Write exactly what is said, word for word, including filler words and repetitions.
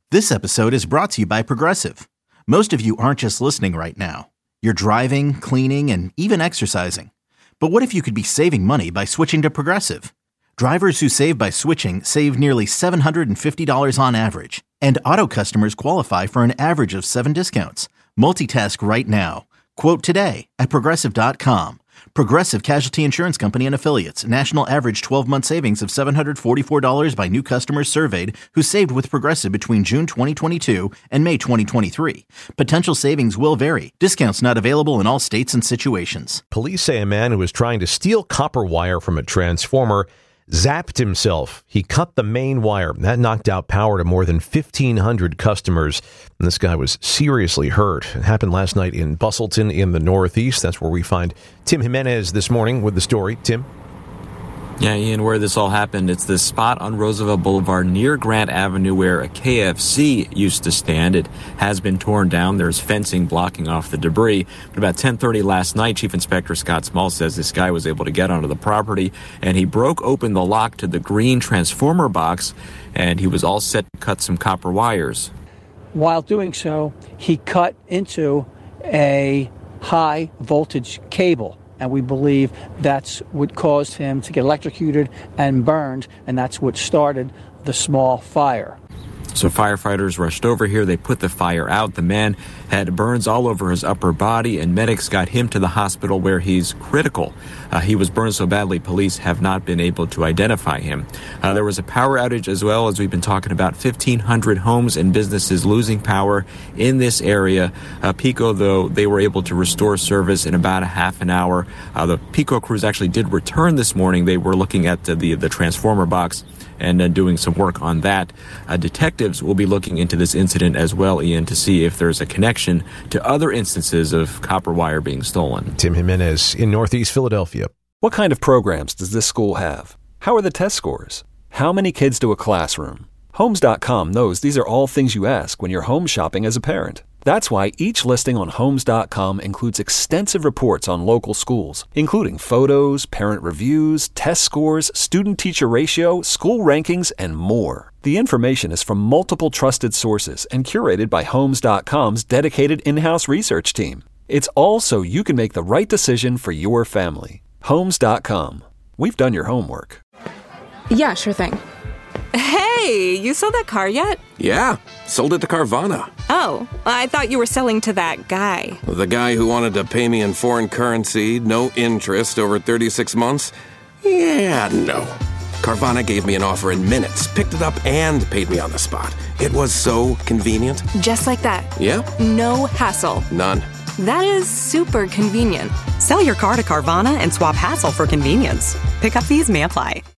This episode is brought to you by Progressive. Most of you aren't just listening right now. You're driving, cleaning, and even exercising. But what if you could be saving money by switching to Progressive? Drivers who save by switching save nearly seven hundred fifty dollars on average. And auto customers qualify for an average of seven discounts. Multitask right now. Quote today at Progressive dot com. Progressive Casualty Insurance Company and Affiliates. National average twelve-month savings of seven hundred forty-four dollars by new customers surveyed who saved with Progressive between June twenty twenty-two and May twenty twenty-three. Potential savings will vary. Discounts not available in all states and situations. Police say a man who was trying to steal copper wire from a transformer zapped himself. He cut the main wire. That knocked out power to more than fifteen hundred customers. And this guy was seriously hurt. It happened last night in Bustleton in the Northeast. That's where we find Tim Jimenez this morning with the story. Tim? Yeah, Ian, where this all happened, it's this spot on Roosevelt Boulevard near Grant Avenue where a K F C used to stand. It has been torn down. There's fencing blocking off the debris. But about ten thirty last night, Chief Inspector Scott Small says this guy was able to get onto the property, and he broke open the lock to the green transformer box, and he was all set to cut some copper wires. While doing so, he cut into a high voltage cable. And we believe that's what caused him to get electrocuted and burned, and that's what started the small fire. So firefighters rushed over here. They put the fire out. The man had burns all over his upper body, and medics got him to the hospital where he's critical. Uh, he was burned so badly, police have not been able to identify him. Uh, there was a power outage as well, as we've been talking about. fifteen hundred homes and businesses losing power in this area. Uh, PECO, though, they were able to restore service in about a half an hour. Uh, the PECO crews actually did return this morning. They were looking at the, the, the transformer box and uh, doing some work on that. Uh, detectives will be looking into this incident as well, Ian, to see if there's a connection to other instances of copper wire being stolen. Tim Jimenez in Northeast Philadelphia. What kind of programs does this school have? How are the test scores? How many kids do a classroom? Homes dot com knows these are all things you ask when you're home shopping as a parent. That's why each listing on Homes dot com includes extensive reports on local schools, including photos, parent reviews, test scores, student-teacher ratio, school rankings, and more. The information is from multiple trusted sources and curated by Homes dot com's dedicated in-house research team. It's all so you can make the right decision for your family. Homes dot com. We've done your homework. Yeah, sure thing. Hey, you sold that car yet? Yeah, sold it to Carvana. Oh, I thought you were selling to that guy. The guy who wanted to pay me in foreign currency, no interest, over thirty-six months? Yeah, no. Carvana gave me an offer in minutes, picked it up, and paid me on the spot. It was so convenient. Just like that. Yeah. No hassle. None. That is super convenient. Sell your car to Carvana and swap hassle for convenience. Pickup fees may apply.